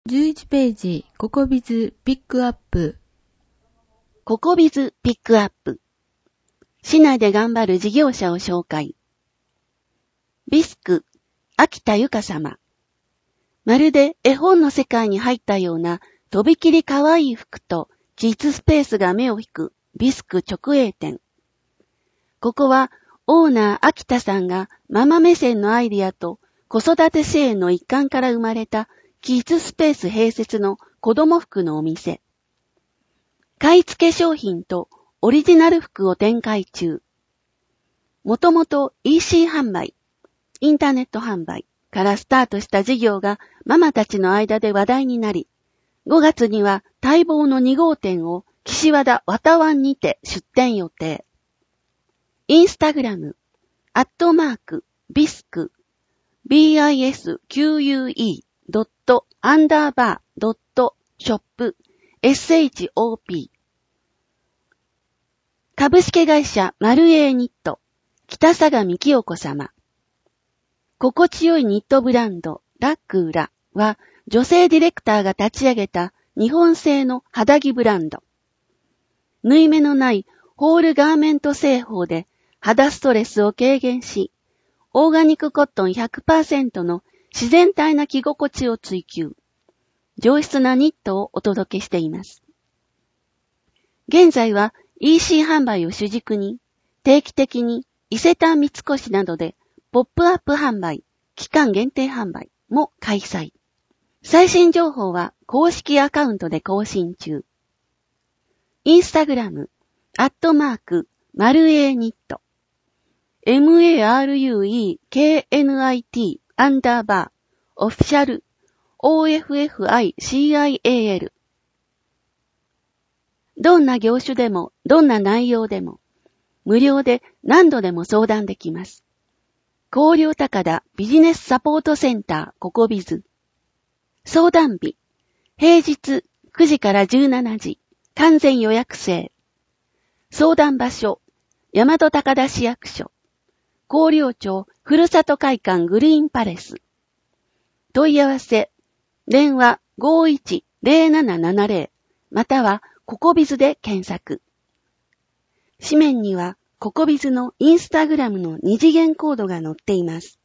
11ページ、ココビズピックアップ。 ココビズピックアップ。市内で頑張る事業者を紹介。ビスク、秋田ゆか様。まるで絵本の世界に入ったようなとびきり可愛い服とキッズスペースが目を引くビスク直営店。ここはオーナー秋田さんがママ目線のアイディアと子育て支援の一環から生まれたキッズスペース併設の子供服のお店。買い付け商品とオリジナル服を展開中。もともと EC 販売、インターネット販売からスタートした事業がママたちの間で話題になり、5月には待望の2号店を岸和田わた湾にて出店予定。インスタグラム、ビスク、bisque__shop、shop。株式会社マルエーニット、北相模清子様。心地よいニットブランド、ラックウラは、女性ディレクターが立ち上げた日本製の肌着ブランド。縫い目のないホールガーメント製法で肌ストレスを軽減し、オーガニックコットン 100% の自然体な着心地を追求。上質なニットをお届けしています。現在は EC 販売を主軸に、定期的に伊勢丹三越などでポップアップ販売、期間限定販売も開催。最新情報は公式アカウントで更新中。インスタグラム、マルエーニット。MARUEKNIT_ オフィシャル OFFICIAL。どんな業種でも、どんな内容でも、無料で何度でも相談できます。広陵高田ビジネスサポートセンターココビズ。相談日、平日9時から17時、完全予約制。相談場所、大和高田市役所。広陵町ふるさと会館グリーンパレス。問い合わせ、電話 510770 またはココビズで検索。紙面にはココビズのインスタグラムの二次元コードが載っています。